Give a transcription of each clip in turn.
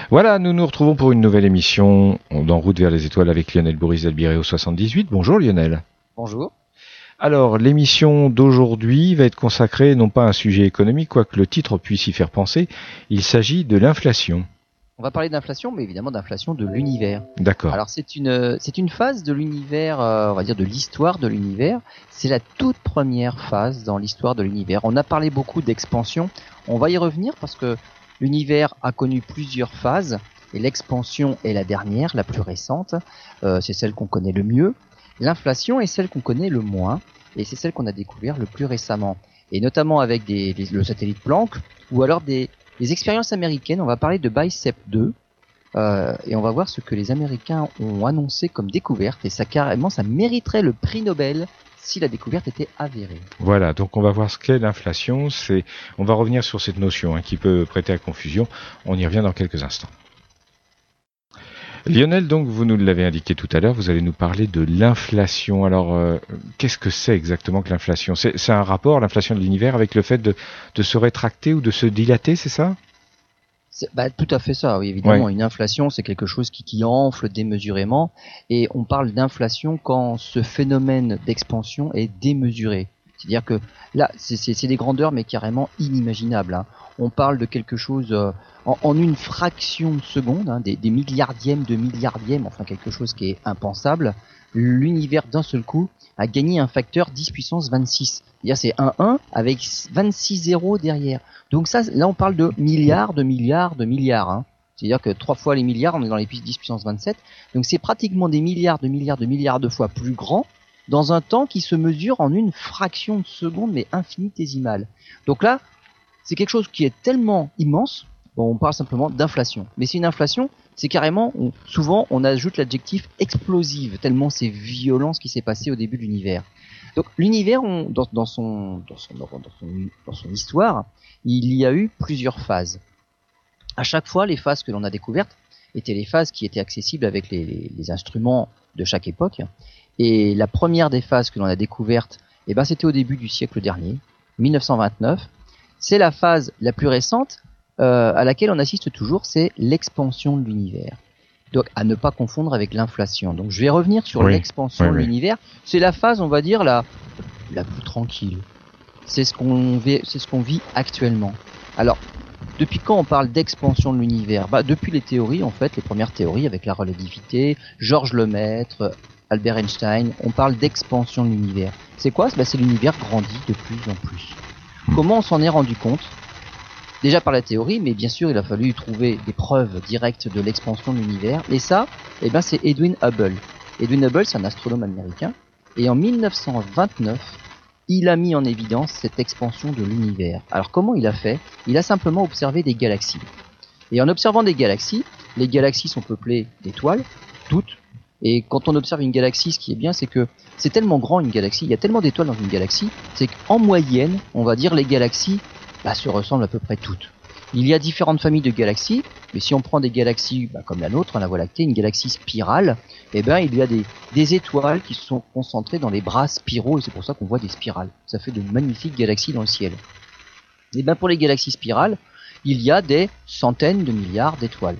Voilà, nous nous retrouvons pour une nouvelle émission d'En route vers les étoiles avec Lionel Boris Albireo 78. Bonjour Lionel. Bonjour. Alors, l'émission d'aujourd'hui va être consacrée non pas à un sujet économique, quoique le titre puisse y faire penser, il s'agit de l'inflation. On va parler d'inflation, mais évidemment d'inflation de l'univers. D'accord. Alors c'est une phase de l'univers, on va dire de l'histoire de l'univers. C'est la toute première phase dans l'histoire de l'univers. On a parlé beaucoup d'expansion. On va y revenir parce que l'univers a connu plusieurs phases et l'expansion est la dernière, la plus récente. C'est celle qu'on connaît le mieux. L'inflation est celle qu'on connaît le moins et c'est celle qu'on a découvert le plus récemment. Et notamment avec le satellite Planck ou alors des expériences américaines. On va parler de BICEP 2 et on va voir ce que les Américains ont annoncé comme découverte et ça mériterait le prix Nobel si la découverte était avérée. Voilà, donc on va voir ce qu'est l'inflation. On va revenir sur cette notion qui peut prêter à confusion. On y revient dans quelques instants. Lionel, donc vous nous l'avez indiqué tout à l'heure, vous allez nous parler de l'inflation. Alors, qu'est-ce que c'est exactement que l'inflation ? C'est un rapport, l'inflation de l'univers, avec le fait de se rétracter ou de se dilater, c'est ça ? Tout à fait ça, oui, évidemment. Ouais. Une inflation, c'est quelque chose qui enfle démesurément. Et on parle d'inflation quand ce phénomène d'expansion est démesuré. C'est-à-dire que là, c'est des grandeurs, mais carrément inimaginables. On parle de quelque chose en une fraction de seconde, des milliardièmes de milliardièmes, enfin quelque chose qui est impensable. L'univers d'un seul coup a gagné un facteur 10 puissance 26. C'est-à-dire c'est un 1 avec 26 zéros derrière. Donc ça, là on parle de milliards, de milliards, de milliards. C'est-à-dire que 3 fois les milliards, on est dans les 10 puissance 27. Donc c'est pratiquement des milliards, de milliards, de milliards de fois plus grand dans un temps qui se mesure en une fraction de seconde, mais infinitésimale. Donc là, c'est quelque chose qui est tellement immense, on parle simplement d'inflation. Mais c'est une inflation, c'est carrément, souvent on ajoute l'adjectif explosive, tellement c'est violent ce qui s'est passé au début de l'univers. Donc l'univers, dans son histoire, il y a eu plusieurs phases. À chaque fois, les phases que l'on a découvertes étaient les phases qui étaient accessibles avec les instruments de chaque époque. Et la première des phases que l'on a découvertes, c'était au début du siècle dernier, 1929. C'est la phase la plus récente à laquelle on assiste toujours, c'est l'expansion de l'univers. Donc à ne pas confondre avec l'inflation. Donc je vais revenir sur l'expansion de l'univers. C'est la phase, on va dire, la plus tranquille. C'est ce qu'on vit actuellement. Alors, depuis quand on parle d'expansion de l'univers ? Depuis les théories, en fait, les premières théories avec la relativité, Georges Lemaître, Albert Einstein, on parle d'expansion de l'univers. C'est quoi ? C'est l'univers grandit de plus en plus. Comment on s'en est rendu compte ? Déjà par la théorie, mais bien sûr il a fallu trouver des preuves directes de l'expansion de l'univers. Et ça, c'est Edwin Hubble. Edwin Hubble, c'est un astronome américain. Et en 1929, il a mis en évidence cette expansion de l'univers. Alors comment il a fait ? Il a simplement observé des galaxies. Et en observant des galaxies, les galaxies sont peuplées d'étoiles, toutes. Et quand on observe une galaxie, ce qui est bien, c'est que c'est tellement grand une galaxie, il y a tellement d'étoiles dans une galaxie, c'est qu'en moyenne, on va dire les galaxies se ressemblent à peu près toutes. Il y a différentes familles de galaxies, mais si on prend des galaxies comme la nôtre, la Voie lactée, une galaxie spirale, il y a des étoiles qui se sont concentrées dans les bras spiraux, et c'est pour ça qu'on voit des spirales. Ça fait de magnifiques galaxies dans le ciel. Et pour les galaxies spirales, il y a des centaines de milliards d'étoiles.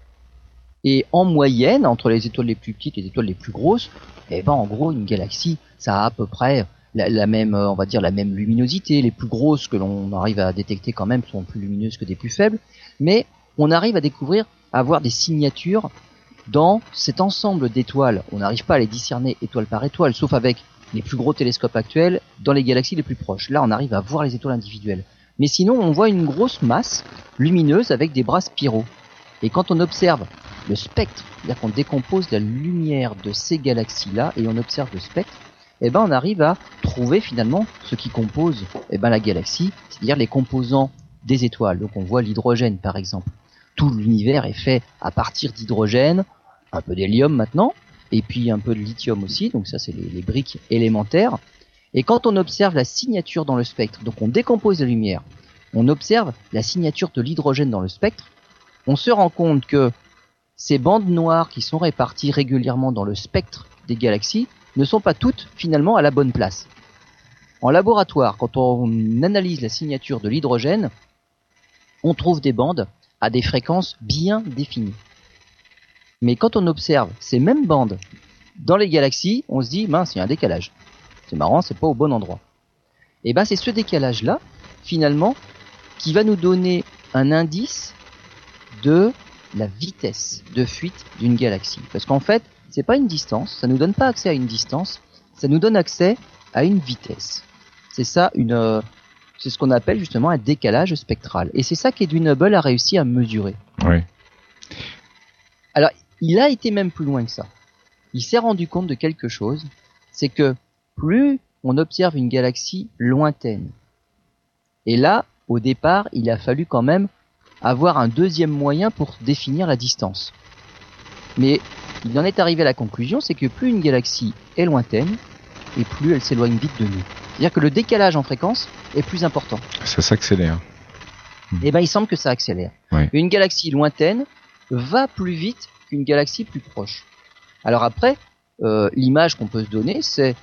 Et en moyenne, entre les étoiles les plus petites et les étoiles les plus grosses, en gros, une galaxie, ça a à peu près la même, on va dire, la même luminosité. Les plus grosses que l'on arrive à détecter quand même sont plus lumineuses que des plus faibles. Mais on arrive à avoir des signatures dans cet ensemble d'étoiles. On n'arrive pas à les discerner étoile par étoile, sauf avec les plus gros télescopes actuels dans les galaxies les plus proches. Là, on arrive à voir les étoiles individuelles. Mais sinon, on voit une grosse masse lumineuse avec des bras spiraux. Et quand on observe le spectre, c'est-à-dire qu'on décompose la lumière de ces galaxies-là et on observe le spectre, on arrive à trouver finalement ce qui compose la galaxie, c'est-à-dire les composants des étoiles. Donc on voit l'hydrogène par exemple. Tout l'univers est fait à partir d'hydrogène, un peu d'hélium maintenant, et puis un peu de lithium aussi, donc ça c'est les briques élémentaires. Et quand on observe la signature dans le spectre, donc on décompose la lumière, on observe la signature de l'hydrogène dans le spectre, on se rend compte que ces bandes noires qui sont réparties régulièrement dans le spectre des galaxies ne sont pas toutes finalement à la bonne place. En laboratoire, quand on analyse la signature de l'hydrogène, on trouve des bandes à des fréquences bien définies. Mais quand on observe ces mêmes bandes dans les galaxies, on se dit, mince, il y a un décalage. C'est marrant, c'est pas au bon endroit. Et ben c'est ce décalage-là, finalement, qui va nous donner un indice de la vitesse de fuite d'une galaxie. Parce qu'en fait, c'est pas une distance, ça nous donne pas accès à une distance, ça nous donne accès à une vitesse. C'est ça, c'est ce qu'on appelle justement un décalage spectral. Et c'est ça qu'Edwin Hubble a réussi à mesurer. Oui. Alors, il a été même plus loin que ça. Il s'est rendu compte de quelque chose, c'est que plus on observe une galaxie lointaine, et là, au départ, il a fallu quand même avoir un deuxième moyen pour définir la distance. Mais il en est arrivé à la conclusion, c'est que plus une galaxie est lointaine, et plus elle s'éloigne vite de nous. C'est-à-dire que le décalage en fréquence est plus important. Ça s'accélère. Et ben, il semble que ça accélère. Ouais. Une galaxie lointaine va plus vite qu'une galaxie plus proche. Alors après, l'image qu'on peut se donner, c'est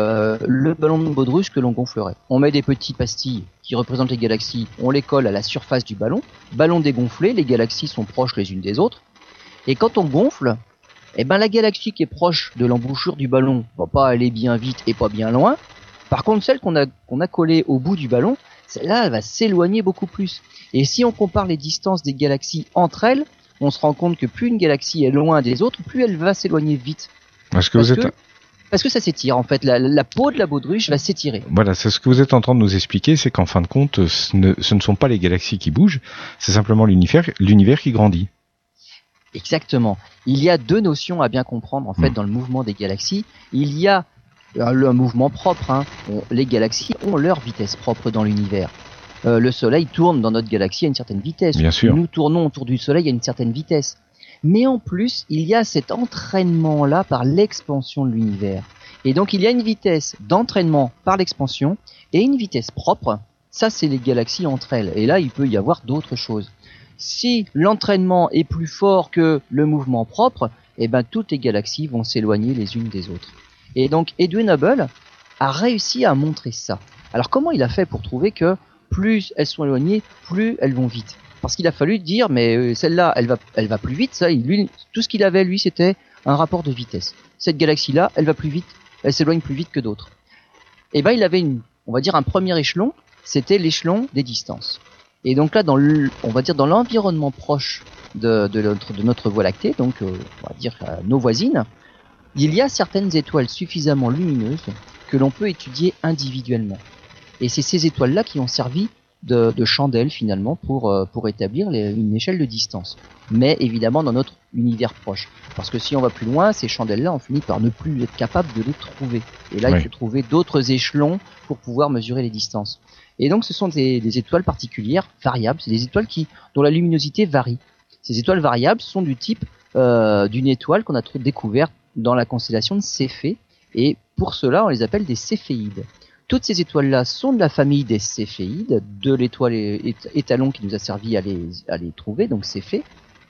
le ballon de baudruche que l'on gonflerait. On met des petits pastilles qui représentent les galaxies, on les colle à la surface du ballon dégonflé, les galaxies sont proches les unes des autres, et quand on gonfle, eh ben la galaxie qui est proche de l'embouchure du ballon va pas aller bien vite et pas bien loin. Par contre, celle qu'on a collée au bout du ballon, celle-là, elle va s'éloigner beaucoup plus. Et si on compare les distances des galaxies entre elles, on se rend compte que plus une galaxie est loin des autres, plus elle va s'éloigner vite. Parce que ça s'étire, en fait. La peau de la baudruche va s'étirer. Voilà, c'est ce que vous êtes en train de nous expliquer, c'est qu'en fin de compte, ce ne sont pas les galaxies qui bougent, c'est simplement l'univers qui grandit. Exactement. Il y a deux notions à bien comprendre, en fait, dans le mouvement des galaxies. Il y a un mouvement propre. Les galaxies ont leur vitesse propre dans l'univers. Le Soleil tourne dans notre galaxie à une certaine vitesse. Bien sûr. Nous tournons autour du Soleil à une certaine vitesse. Mais en plus, il y a cet entraînement-là par l'expansion de l'univers. Et donc, il y a une vitesse d'entraînement par l'expansion et une vitesse propre. Ça, c'est les galaxies entre elles. Et là, il peut y avoir d'autres choses. Si l'entraînement est plus fort que le mouvement propre, eh ben, toutes les galaxies vont s'éloigner les unes des autres. Et donc, Edwin Hubble a réussi à montrer ça. Alors, comment il a fait pour trouver que plus elles sont éloignées, plus elles vont vite? Parce qu'il a fallu dire, mais celle-là, elle va plus vite. Ça, lui, tout ce qu'il avait, lui, c'était un rapport de vitesse. Cette galaxie-là, elle va plus vite, elle s'éloigne plus vite que d'autres. Et ben, il avait on va dire un premier échelon, c'était l'échelon des distances. Et donc là, on va dire dans l'environnement proche de notre Voie lactée, donc on va dire nos voisines, il y a certaines étoiles suffisamment lumineuses que l'on peut étudier individuellement. Et c'est ces étoiles-là qui ont servi de chandelle finalement pour établir une échelle de distance. Mais évidemment dans notre univers proche. Parce que si on va plus loin, ces chandelles-là, on finit par ne plus être capable de les trouver. Et là, il faut trouver d'autres échelons pour pouvoir mesurer les distances. Et donc ce sont des étoiles particulières, variables. C'est des étoiles dont la luminosité varie. Ces étoiles variables sont du type d'une étoile qu'on a découverte dans la constellation de Céphée. Et pour cela, on les appelle des céphéides. Toutes ces étoiles-là sont de la famille des céphéides, de l'étoile étalon qui nous a servi à les trouver, donc Céphée.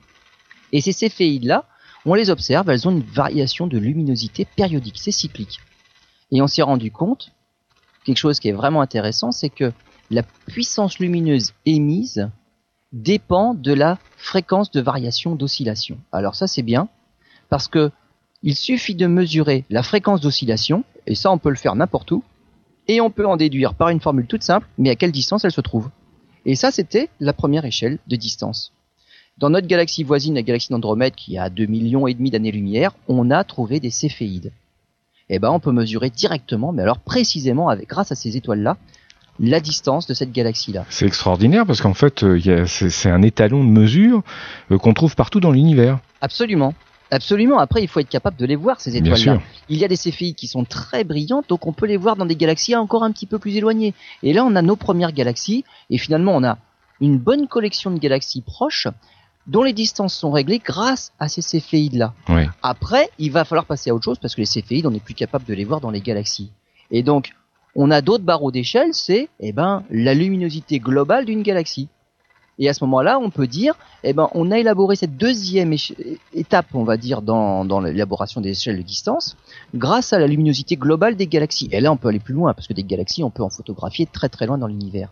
Et ces céphéides-là, on les observe, elles ont une variation de luminosité périodique, c'est cyclique. Et on s'est rendu compte, quelque chose qui est vraiment intéressant, c'est que la puissance lumineuse émise dépend de la fréquence de variation d'oscillation. Alors ça c'est bien, parce que il suffit de mesurer la fréquence d'oscillation, et ça on peut le faire n'importe où, et on peut en déduire par une formule toute simple, mais à quelle distance elle se trouve. Et ça, c'était la première échelle de distance. Dans notre galaxie voisine, la galaxie d'Andromède, qui a 2,5 millions d'années-lumière, on a trouvé des céphéides. Et ben, on peut mesurer directement, mais alors précisément, grâce à ces étoiles-là, la distance de cette galaxie-là. C'est extraordinaire, parce qu'en fait, c'est un étalon de mesure qu'on trouve partout dans l'univers. Absolument. Absolument. Après, il faut être capable de les voir, ces étoiles-là. Il y a des céphéides qui sont très brillantes, donc on peut les voir dans des galaxies encore un petit peu plus éloignées. Et là, on a nos premières galaxies, et finalement, on a une bonne collection de galaxies proches, dont les distances sont réglées grâce à ces céphéides-là. Oui. Après, il va falloir passer à autre chose, parce que les céphéides, on n'est plus capable de les voir dans les galaxies. Et donc, on a d'autres barreaux d'échelle, c'est la luminosité globale d'une galaxie. Et à ce moment-là, on peut dire, on a élaboré cette deuxième étape, on va dire, dans l'élaboration des échelles de distance, grâce à la luminosité globale des galaxies. Et là, on peut aller plus loin, parce que des galaxies, on peut en photographier très très loin dans l'univers.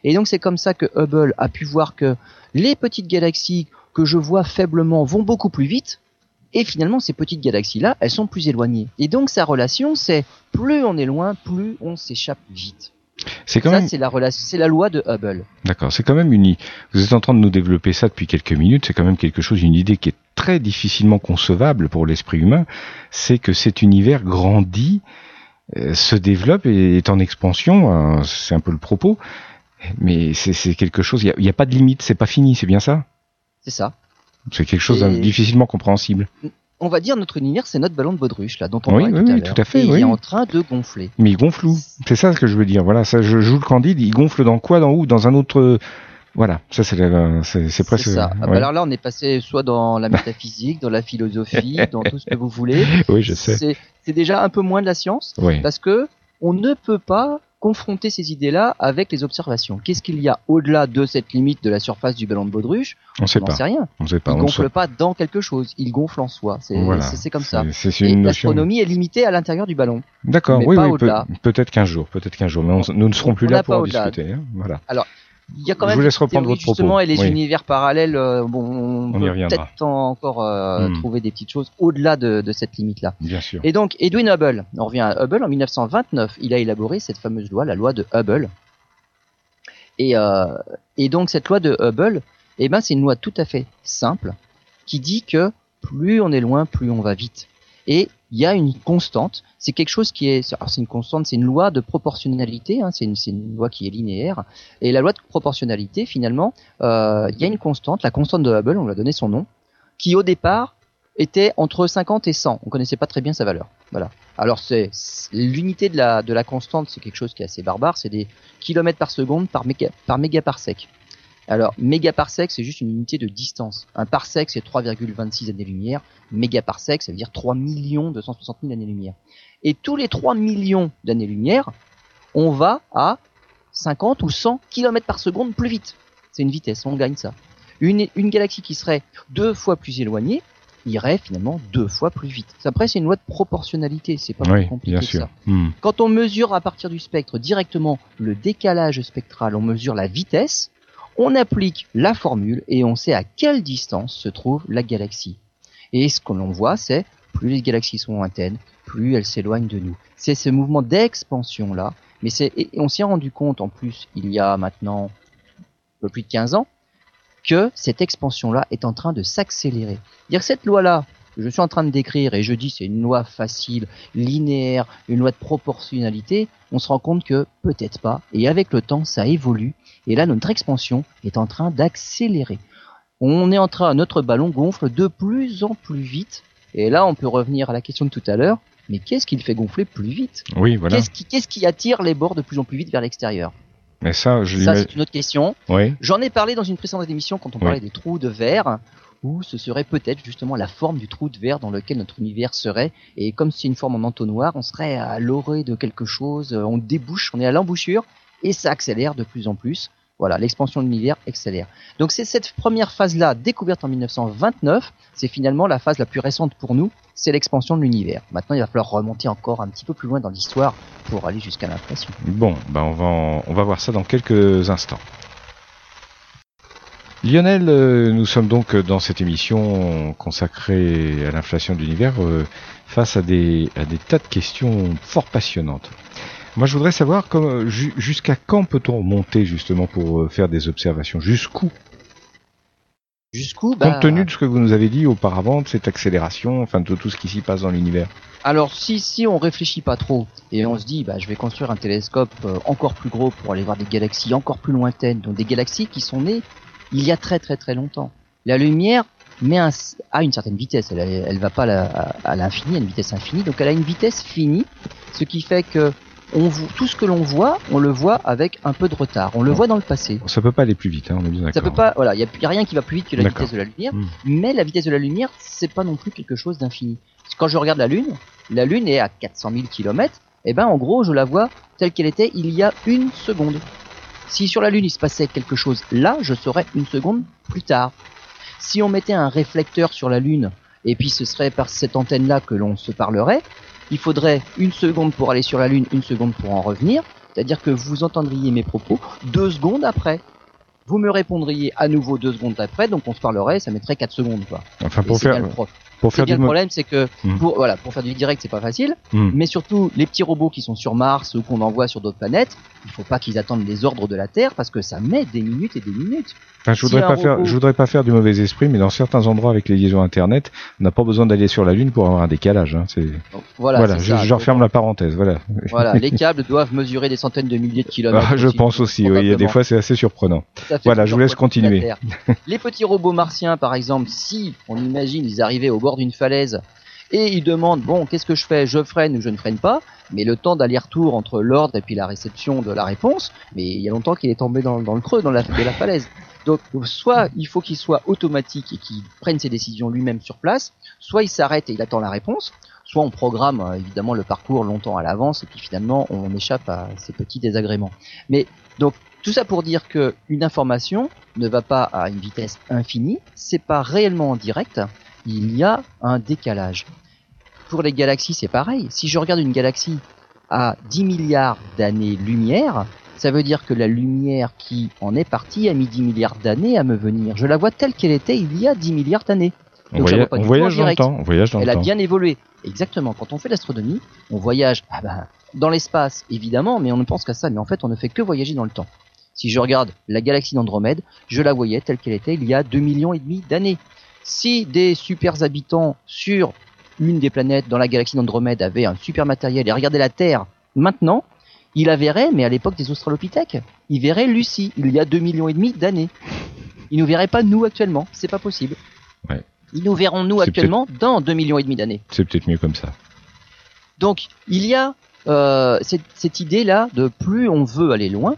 Et donc c'est comme ça que Hubble a pu voir que les petites galaxies que je vois faiblement vont beaucoup plus vite, et finalement ces petites galaxies-là, elles sont plus éloignées. Et donc sa relation, c'est plus on est loin, plus on s'échappe vite. C'est la loi de Hubble. D'accord, c'est quand même vous êtes en train de nous développer ça depuis quelques minutes, c'est quand même une idée qui est très difficilement concevable pour l'esprit humain, c'est que cet univers grandit, se développe et est en expansion, c'est un peu le propos, mais c'est quelque chose, il n'y a pas de limite, c'est pas fini, c'est bien ça ? C'est ça. C'est quelque chose de difficilement compréhensible. On va dire notre univers, c'est notre ballon de baudruche là, dont on parlait tout à l'heure. Tout à fait, et il est en train de gonfler. Mais il gonfle où ? C'est ça ce que je veux dire. Voilà, ça, je joue le candide. Il gonfle dans quoi ? Dans où ? Dans un autre. Voilà, ça c'est presque. C'est ça. Alors là, on est passé soit dans la métaphysique, dans la philosophie, dans tout ce que vous voulez. Oui, je sais. C'est déjà un peu moins de la science, parce que on ne peut pas confronter ces idées-là avec les observations. Qu'est-ce qu'il y a au-delà de cette limite de la surface du ballon de baudruche ? On n'en sait rien. Il gonfle pas dans quelque chose, il gonfle en soi. C'est comme ça. Et l'astronomie est limitée à l'intérieur du ballon. D'accord, oui, peut-être qu'un jour, mais nous ne serons plus là pour en discuter. Hein, voilà. Alors, il y a quand même des théories justement et les univers parallèles. On peut peut-être encore Hmm. trouver des petites choses au-delà de cette limite-là. Bien sûr. Et donc Edwin Hubble, on revient à Hubble en 1929, il a élaboré cette fameuse loi, la loi de Hubble. Et donc cette loi de Hubble, c'est une loi tout à fait simple qui dit que plus on est loin, plus on va vite. Et il y a une constante, c'est quelque chose qui est, alors c'est une constante, c'est une loi de proportionnalité, hein, c'est une loi qui est linéaire. Et la loi de proportionnalité, finalement, il y a une constante, la constante de Hubble, on lui a donné son nom, qui au départ était entre 50 et 100. On connaissait pas très bien sa valeur. Voilà. Alors c'est l'unité de la constante, c'est quelque chose qui est assez barbare, c'est des kilomètres par seconde par mégaparsec. Alors, mégaparsec, c'est juste une unité de distance. Un parsec, c'est 3,26 années-lumière. Mégaparsec, ça veut dire 3 260 000 années-lumière. Et tous les 3 millions d'années-lumière, on va à 50 ou 100 km par seconde plus vite. C'est une vitesse, on gagne ça. Une galaxie qui serait 2 fois plus éloignée irait finalement 2 fois plus vite. Après, c'est une loi de proportionnalité, c'est pas plus compliqué que ça. Quand on mesure à partir du spectre directement le décalage spectral, on mesure la vitesse, on applique la formule et on sait à quelle distance se trouve la galaxie. Et ce que l'on voit, c'est plus les galaxies sont lointaines, plus elles s'éloignent de nous. C'est ce mouvement d'expansion-là, et on s'y est rendu compte en plus, il y a maintenant un peu plus de 15 ans, que cette expansion-là est en train de s'accélérer. Dire que cette loi-là, que je suis en train de décrire, et je dis c'est une loi facile, linéaire, une loi de proportionnalité, on se rend compte que peut-être pas, et avec le temps ça évolue, et là notre expansion est en train d'accélérer. Notre ballon gonfle de plus en plus vite, et là on peut revenir à la question de tout à l'heure, mais qu'est-ce qui le fait gonfler plus vite ? Oui, voilà. Qu'est-ce qui attire les bords de plus en plus vite vers l'extérieur ? Mais ça, c'est une autre question. Oui. J'en ai parlé dans une précédente émission quand on parlait des trous de verre, où ce serait peut-être justement la forme du trou de verre dans lequel notre univers serait. Et comme c'est une forme en entonnoir, on serait à l'orée de quelque chose, on est à l'embouchure, et ça accélère de plus en plus. Voilà, l'expansion de l'univers accélère. Donc c'est cette première phase-là, découverte en 1929, c'est finalement la phase la plus récente pour nous, c'est l'expansion de l'univers. Maintenant, il va falloir remonter encore un petit peu plus loin dans l'histoire pour aller jusqu'à l'inflation. Bon, on va voir ça dans quelques instants. Lionel, nous sommes donc dans cette émission consacrée à l'inflation de l'univers face à des tas de questions fort passionnantes. Moi, je voudrais savoir jusqu'à quand peut-on monter justement pour faire des observations ? Jusqu'où ? Compte tenu de ce que vous nous avez dit auparavant, de cette accélération, enfin de tout ce qui s'y passe dans l'univers. Alors, si on réfléchit pas trop et on se dit, je vais construire un télescope encore plus gros pour aller voir des galaxies encore plus lointaines, donc des galaxies qui sont nées il y a très très très longtemps. La lumière a une certaine vitesse, elle va pas à l'infini, à une vitesse infinie, donc elle a une vitesse finie, ce qui fait que tout ce que l'on voit, on le voit avec un peu de retard. On le voit dans le passé. Ça peut pas aller plus vite, hein, on est bien d'accord. Ça peut pas, voilà, il y a rien qui va plus vite que la vitesse de la lumière, mais la vitesse de la lumière, c'est pas non plus quelque chose d'infini. Quand je regarde la Lune est à 400 000 km, en gros, je la vois telle qu'elle était il y a 1 seconde. Si sur la Lune il se passait quelque chose là, je saurais 1 seconde plus tard. Si on mettait un réflecteur sur la Lune, et puis ce serait par cette antenne-là que l'on se parlerait, il faudrait 1 seconde pour aller sur la Lune, 1 seconde pour en revenir. C'est-à-dire que vous entendriez mes propos 2 secondes après. Vous me répondriez à nouveau 2 secondes après, donc on se parlerait, ça mettrait 4 secondes, quoi. Enfin, pour faire le problème, c'est que pour faire du direct, c'est pas facile. Mais surtout, les petits robots qui sont sur Mars ou qu'on envoie sur d'autres planètes, il faut pas qu'ils attendent les ordres de la Terre parce que ça met des minutes et des minutes. Enfin, je voudrais pas faire du mauvais esprit, mais dans certains endroits avec les liaisons Internet, on n'a pas besoin d'aller sur la Lune pour avoir un décalage. Hein. Voilà, je referme la parenthèse. Voilà, les câbles doivent mesurer des centaines de milliers de kilomètres. Je pense aussi. Oui, des fois, c'est assez surprenant. Voilà, je vous laisse continuer. Les petits robots martiens, par exemple, si on imagine ils arrivaient au bord d'une falaise et ils demandent bon, qu'est-ce que je fais ? Je freine ou je ne freine pas ? Mais le temps d'aller-retour entre l'ordre et puis la réception de la réponse, mais il y a longtemps qu'il est tombé dans le creux de la falaise. Donc, soit il faut qu'il soit automatique et qu'il prenne ses décisions lui-même sur place, soit il s'arrête et il attend la réponse, soit on programme évidemment le parcours longtemps à l'avance et puis finalement on échappe à ces petits désagréments. Mais donc tout ça pour dire que une information ne va pas à une vitesse infinie, c'est pas réellement en direct, il y a un décalage. Pour les galaxies, c'est pareil. Si je regarde une galaxie à 10 milliards d'années-lumière, ça veut dire que la lumière qui en est partie a mis 10 milliards d'années à me venir. Je la vois telle qu'elle était il y a 10 milliards d'années. Donc on voyage dans le temps. Elle a bien évolué. Exactement. Quand on fait l'astronomie, on voyage dans l'espace, évidemment, mais on ne pense qu'à ça. Mais en fait, on ne fait que voyager dans le temps. Si je regarde la galaxie d'Andromède, je la voyais telle qu'elle était il y a 2,5 millions d'années. Si des super habitants sur une des planètes dans la galaxie d'Andromède avaient un super matériel et regardaient la Terre maintenant, ils la verraient, mais à l'époque des Australopithèques, ils verraient Lucie il y a 2,5 millions d'années. Ils nous verraient pas nous actuellement, c'est pas possible. Ouais. Ils nous verront nous actuellement dans 2,5 millions d'années. C'est peut-être mieux comme ça. Donc il y a cette idée-là de plus on veut aller loin,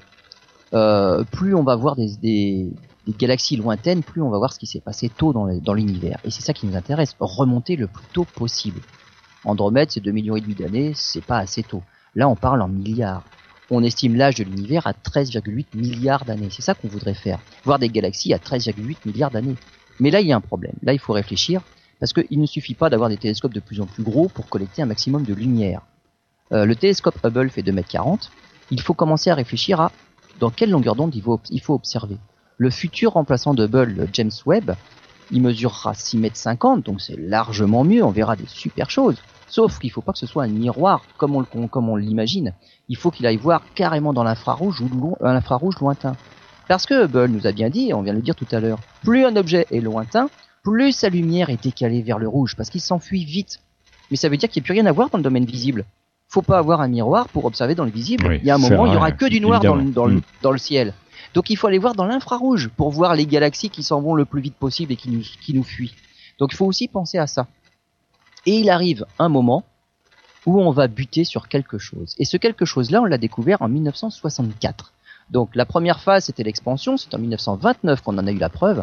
plus on va voir des galaxies lointaines, plus on va voir ce qui s'est passé tôt dans l'univers. Et c'est ça qui nous intéresse, remonter le plus tôt possible. Andromède, c'est 2,5 millions d'années, c'est pas assez tôt. Là, on parle en milliards. On estime l'âge de l'univers à 13,8 milliards d'années. C'est ça qu'on voudrait faire. Voir des galaxies à 13,8 milliards d'années. Mais là, il y a un problème. Là, il faut réfléchir, parce qu'il ne suffit pas d'avoir des télescopes de plus en plus gros pour collecter un maximum de lumière. Le télescope Hubble fait 2,40 m. Il faut commencer à réfléchir à dans quelle longueur d'onde il faut observer. Le futur remplaçant de Hubble, le James Webb, il mesurera 6,50 m, donc c'est largement mieux, on verra des super choses. Sauf qu'il ne faut pas que ce soit un miroir comme on l'imagine. Il faut qu'il aille voir carrément dans l'infrarouge ou l'infrarouge lointain. Parce que Hubble nous a bien dit, et on vient de le dire tout à l'heure, plus un objet est lointain, plus sa lumière est décalée vers le rouge, parce qu'il s'enfuit vite. Mais ça veut dire qu'il n'y a plus rien à voir dans le domaine visible. Faut pas avoir un miroir pour observer dans le visible. Oui, il y a un moment, il y aura que du noir dans le ciel. Donc il faut aller voir dans l'infrarouge pour voir les galaxies qui s'en vont le plus vite possible et qui nous fuient. Donc il faut aussi penser à ça. Et il arrive un moment où on va buter sur quelque chose. Et ce quelque chose-là, on l'a découvert en 1964. Donc la première phase, c'était l'expansion, c'est en 1929 qu'on en a eu la preuve.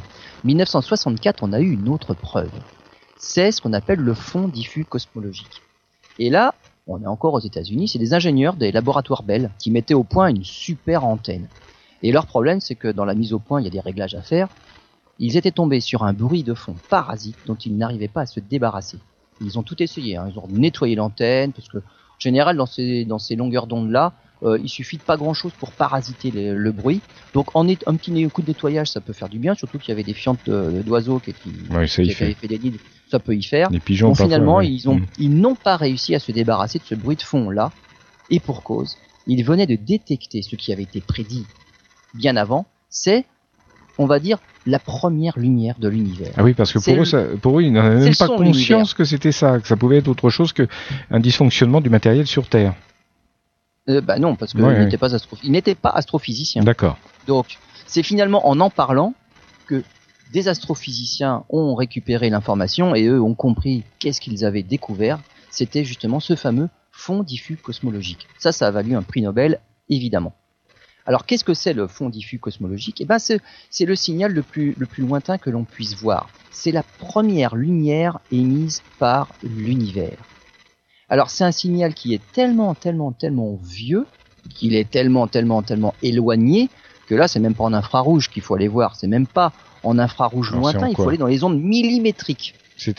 1964, on a eu une autre preuve. C'est ce qu'on appelle le fond diffus cosmologique. Et là, on est encore aux États-Unis, c'est des ingénieurs des laboratoires Bell qui mettaient au point une super antenne. Et leur problème, c'est que dans la mise au point, il y a des réglages à faire. Ils étaient tombés sur un bruit de fond parasite dont ils n'arrivaient pas à se débarrasser. Ils ont tout essayé, ils ont nettoyé l'antenne, parce que en général, dans ces longueurs d'onde-là, il suffit de pas grand-chose pour parasiter le bruit. Donc un petit coup de nettoyage, ça peut faire du bien, surtout qu'il y avait des fientes d'oiseaux qui avaient fait des nids, ça peut y faire. Les pigeons, bon, finalement, ils n'ont pas réussi à se débarrasser de ce bruit de fond-là, et pour cause, ils venaient de détecter ce qui avait été prédit bien avant, c'est, on va dire, la première lumière de l'univers. Ah oui, parce que pour eux, ils n'avaient même pas conscience que c'était ça, que ça pouvait être autre chose qu'un dysfonctionnement du matériel sur Terre. Non, parce qu'ils n'étaient pas astrophysiciens. D'accord. Donc, c'est finalement en parlant que des astrophysiciens ont récupéré l'information et eux ont compris qu'est-ce qu'ils avaient découvert. C'était justement ce fameux fond diffus cosmologique. Ça a valu un prix Nobel, évidemment. Alors, qu'est-ce que c'est le fond diffus cosmologique ? C'est le signal le plus lointain que l'on puisse voir. C'est la première lumière émise par l'univers. Alors, c'est un signal qui est tellement vieux, qu'il est tellement éloigné, que là, c'est même pas en infrarouge qu'il faut aller voir. C'est même pas en infrarouge lointain, il faut aller dans les ondes millimétriques. C'est-à-dire ?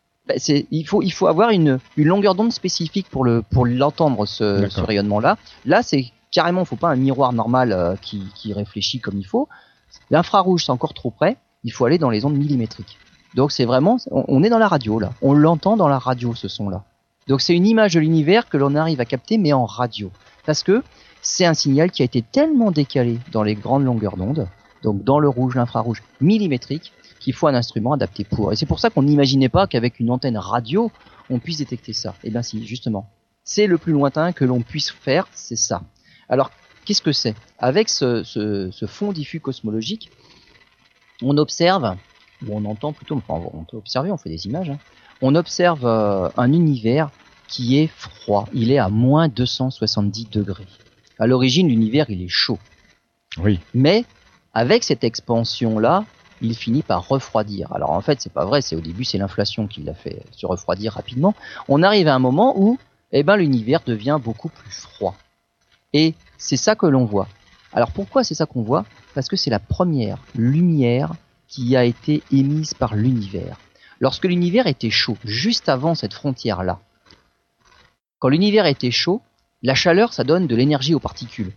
Il faut avoir une longueur d'onde spécifique pour l'entendre, ce rayonnement-là. Là, c'est carrément, faut pas un miroir normal qui réfléchit comme il faut. L'infrarouge, c'est encore trop près. Il faut aller dans les ondes millimétriques. Donc c'est vraiment, on est dans la radio là. On l'entend dans la radio ce son-là. Donc c'est une image de l'univers que l'on arrive à capter, mais en radio, parce que c'est un signal qui a été tellement décalé dans les grandes longueurs d'onde, donc dans le rouge, l'infrarouge, millimétrique, qu'il faut un instrument adapté pour. Et c'est pour ça qu'on n'imaginait pas qu'avec une antenne radio, on puisse détecter ça. Et bien si, justement, c'est le plus lointain que l'on puisse faire, c'est ça. Alors, qu'est-ce que c'est ? Avec ce fond diffus cosmologique, on observe, ou on entend plutôt, enfin on peut observer, on fait des images, hein, on observe un univers qui est froid. Il est à moins 270 degrés. À l'origine, l'univers, il est chaud. Oui. Mais, avec cette expansion-là, il finit par refroidir. Alors en fait, c'est pas vrai, au début, c'est l'inflation qui l'a fait se refroidir rapidement. On arrive à un moment où, l'univers devient beaucoup plus froid. Et c'est ça que l'on voit. Alors pourquoi c'est ça qu'on voit ? Parce que c'est la première lumière qui a été émise par l'univers. Lorsque l'univers était chaud, juste avant cette frontière-là, quand l'univers était chaud, la chaleur, ça donne de l'énergie aux particules.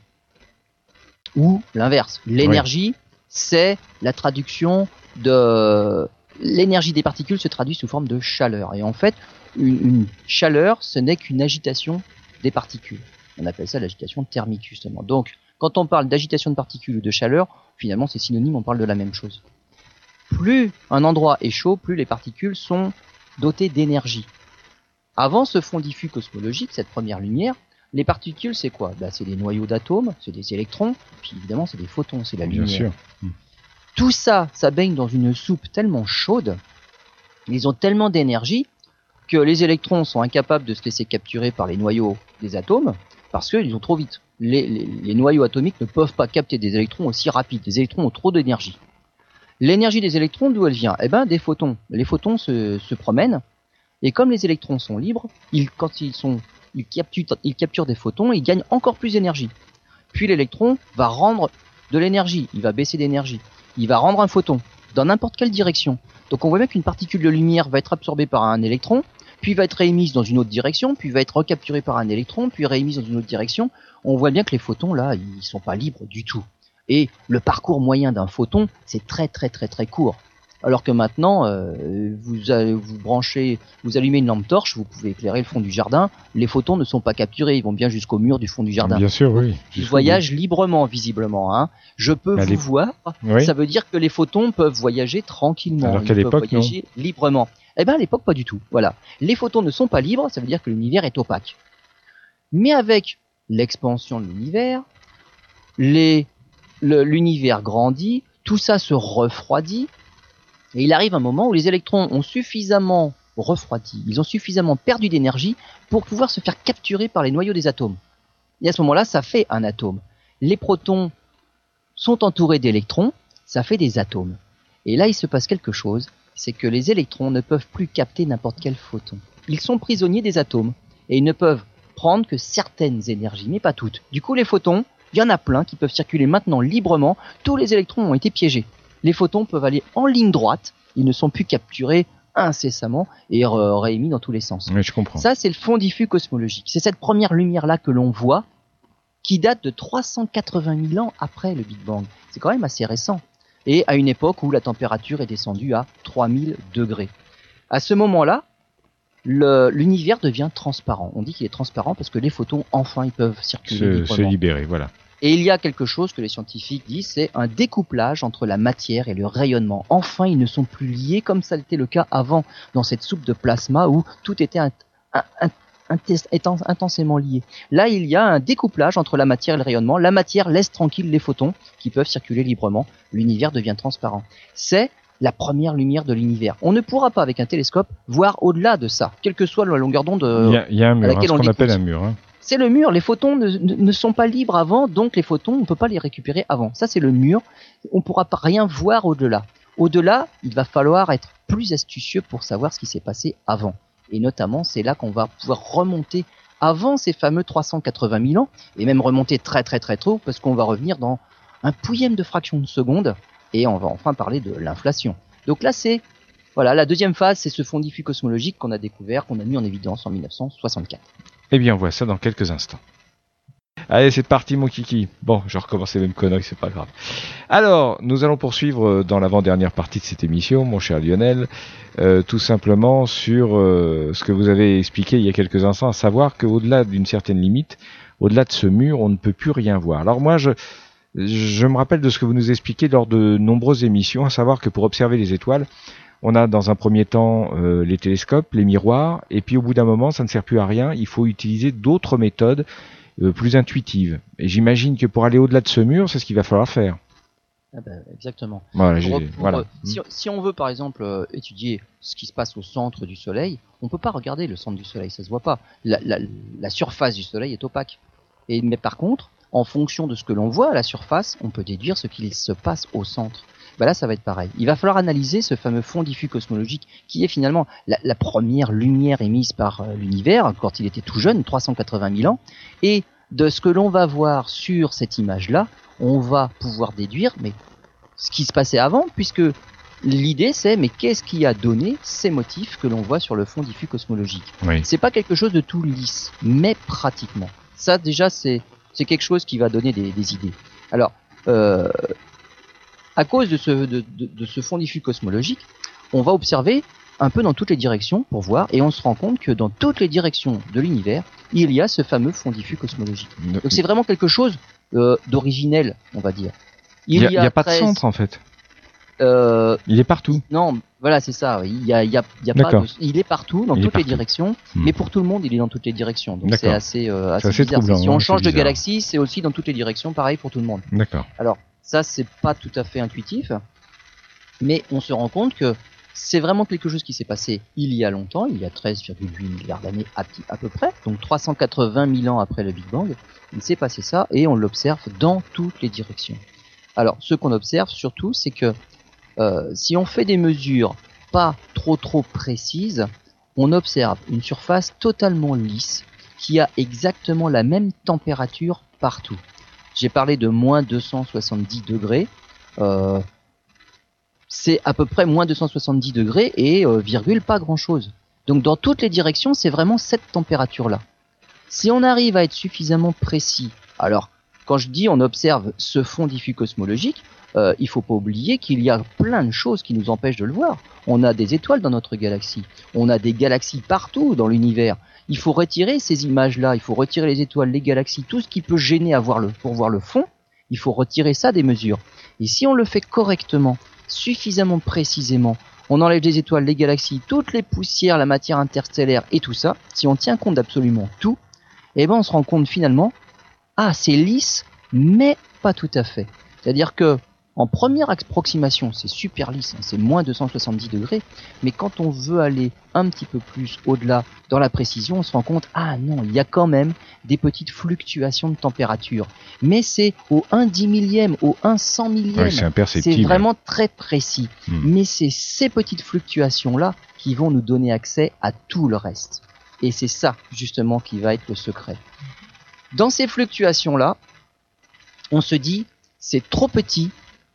Ou l'inverse. L'énergie, c'est la traduction de... L'énergie des particules se traduit sous forme de chaleur. Et en fait, une chaleur, ce n'est qu'une agitation des particules. On appelle ça l'agitation thermique, justement. Donc, quand on parle d'agitation de particules ou de chaleur, finalement, c'est synonyme, on parle de la même chose. Plus un endroit est chaud, plus les particules sont dotées d'énergie. Avant ce fond diffus cosmologique, cette première lumière, les particules, c'est quoi ? C'est des noyaux d'atomes, c'est des électrons, puis évidemment, c'est des photons, c'est la lumière. Bien sûr. Tout ça, ça baigne dans une soupe tellement chaude, ils ont tellement d'énergie, que les électrons sont incapables de se laisser capturer par les noyaux des atomes, parce qu'ils vont trop vite. Les noyaux atomiques ne peuvent pas capter des électrons aussi rapides. Les électrons ont trop d'énergie. L'énergie des électrons, d'où elle vient ? Des photons. Les photons se promènent, et comme les électrons sont libres, quand ils capturent des photons, ils gagnent encore plus d'énergie. Puis l'électron va rendre de l'énergie, il va baisser d'énergie. Il va rendre un photon, dans n'importe quelle direction. Donc on voit bien qu'une particule de lumière va être absorbée par un électron, puis va être réémise dans une autre direction, puis va être recapturée par un électron, puis réémise dans une autre direction. On voit bien que les photons, là, ils sont pas libres du tout. Et le parcours moyen d'un photon, c'est très très très très court. Alors que maintenant, vous allumez une lampe torche, vous pouvez éclairer le fond du jardin, les photons ne sont pas capturés, ils vont bien jusqu'au mur du fond du jardin. Bien sûr, oui. Ils voyagent librement, visiblement. Hein. Je peux vous voir, ça veut dire que les photons peuvent voyager tranquillement. Alors qu'à l'époque, peuvent voyager librement. À l'époque, pas du tout. Voilà. Les photons ne sont pas libres, ça veut dire que l'univers est opaque. Mais avec l'expansion de l'univers, l'univers grandit, tout ça se refroidit, et il arrive un moment où les électrons ont suffisamment refroidi, ils ont suffisamment perdu d'énergie pour pouvoir se faire capturer par les noyaux des atomes. Et à ce moment-là, ça fait un atome. Les protons sont entourés d'électrons, ça fait des atomes. Et là, il se passe quelque chose, c'est que les électrons ne peuvent plus capter n'importe quel photon. Ils sont prisonniers des atomes, et ils ne peuvent prendre que certaines énergies, mais pas toutes. Du coup, les photons, il y en a plein qui peuvent circuler maintenant librement, tous les électrons ont été piégés. Les photons peuvent aller en ligne droite, ils ne sont plus capturés incessamment et réémis dans tous les sens. Oui, je comprends. Ça, c'est le fond diffus cosmologique. C'est cette première lumière-là que l'on voit, qui date de 380 000 ans après le Big Bang. C'est quand même assez récent. Et à une époque où la température est descendue à 3000 degrés. À ce moment-là, l'univers devient transparent. On dit qu'il est transparent parce que les photons, enfin, ils peuvent circuler librement. Se libérer, voilà. Et il y a quelque chose que les scientifiques disent, c'est un découplage entre la matière et le rayonnement. Enfin, ils ne sont plus liés comme ça était le cas avant dans cette soupe de plasma où tout était intensément lié. Là, il y a un découplage entre la matière et le rayonnement. La matière laisse tranquille les photons qui peuvent circuler librement. L'univers devient transparent. C'est la première lumière de l'univers. On ne pourra pas, avec un télescope, voir au-delà de ça, quelle que soit la longueur d'onde il y a un mur, ce qu'on appelle un mur. Hein. C'est le mur, les photons ne sont pas libres avant, donc les photons, on ne peut pas les récupérer avant. Ça, c'est le mur, on ne pourra pas rien voir au-delà. Au-delà, il va falloir être plus astucieux pour savoir ce qui s'est passé avant. Et notamment, c'est là qu'on va pouvoir remonter avant ces fameux 380 000 ans, et même remonter très très très tôt, parce qu'on va revenir dans un pouillème de fraction de seconde, et on va enfin parler de l'inflation. Donc là, la deuxième phase, c'est ce fond diffus cosmologique qu'on a découvert, qu'on a mis en évidence en 1964. Eh bien, on voit ça dans quelques instants. Allez, c'est parti mon kiki. Bon, je recommence les mêmes conneries, c'est pas grave. Alors, nous allons poursuivre dans l'avant-dernière partie de cette émission, mon cher Lionel, tout simplement sur ce que vous avez expliqué il y a quelques instants, à savoir qu'au-delà d'une certaine limite, au-delà de ce mur, on ne peut plus rien voir. Alors moi, je me rappelle de ce que vous nous expliquez lors de nombreuses émissions, à savoir que pour observer les étoiles, on a dans un premier temps les télescopes, les miroirs, et puis au bout d'un moment, ça ne sert plus à rien, il faut utiliser d'autres méthodes plus intuitives. Et j'imagine que pour aller au-delà de ce mur, c'est ce qu'il va falloir faire. Ah ben, exactement. Voilà, voilà. Si on veut par exemple étudier ce qui se passe au centre du Soleil, on peut pas regarder le centre du Soleil, ça se voit pas. La surface du Soleil est opaque. Mais par contre, en fonction de ce que l'on voit à la surface, on peut déduire ce qu'il se passe au centre. Ben là, ça va être pareil. Il va falloir analyser ce fameux fond diffus cosmologique qui est finalement la première lumière émise par l'univers quand il était tout jeune, 380 000 ans. Et de ce que l'on va voir sur cette image-là, on va pouvoir déduire mais ce qui se passait avant, puisque l'idée c'est mais qu'est-ce qui a donné ces motifs que l'on voit sur le fond diffus cosmologique. Oui. C'est pas quelque chose de tout lisse, mais pratiquement. Ça déjà c'est quelque chose qui va donner des idées. Alors, à cause de ce fond diffus cosmologique, on va observer un peu dans toutes les directions pour voir, et on se rend compte que dans toutes les directions de l'univers, il y a ce fameux fond diffus cosmologique. Donc c'est vraiment quelque chose d'originel, on va dire. Il y a pas de centre en fait. Il est partout. Non, voilà, c'est ça. Il y a pas de, il est partout dans toutes les directions, mais pour tout le monde, il est dans toutes les directions. Donc c'est assez bizarre. Troublant, si on change de galaxie, c'est aussi dans toutes les directions, pareil pour tout le monde. D'accord. Alors ça, c'est pas tout à fait intuitif, mais on se rend compte que c'est vraiment quelque chose qui s'est passé il y a longtemps, il y a 13,8 milliards d'années à peu près, donc 380 000 ans après le Big Bang, il s'est passé ça et on l'observe dans toutes les directions. Alors, ce qu'on observe surtout, c'est que si on fait des mesures pas trop précises, on observe une surface totalement lisse qui a exactement la même température partout. J'ai parlé de moins 270 degrés. C'est à peu près moins 270 degrés et virgule pas grand chose. Donc dans toutes les directions, c'est vraiment cette température-là. Si on arrive à être suffisamment précis, alors quand je dis on observe ce fond diffus cosmologique, il faut pas oublier qu'il y a plein de choses qui nous empêchent de le voir. On a des étoiles dans notre galaxie, on a des galaxies partout dans l'univers. Il faut retirer ces images-là, il faut retirer les étoiles, les galaxies, tout ce qui peut gêner pour voir le fond, il faut retirer ça des mesures. Et si on le fait correctement, suffisamment précisément, on enlève les étoiles, les galaxies, toutes les poussières, la matière interstellaire et tout ça, si on tient compte d'absolument tout, eh ben on se rend compte finalement, c'est lisse, mais pas tout à fait. C'est-à-dire que en première approximation, c'est super lisse, c'est moins 270 degrés, mais quand on veut aller un petit peu plus au-delà dans la précision, on se rend compte, non, il y a quand même des petites fluctuations de température. Mais c'est au 1/10 millième, au 1/100 millième, c'est imperceptible. C'est vraiment très précis. Mais c'est ces petites fluctuations-là qui vont nous donner accès à tout le reste. Et c'est ça, justement, qui va être le secret. Dans ces fluctuations-là, on se dit, c'est trop petit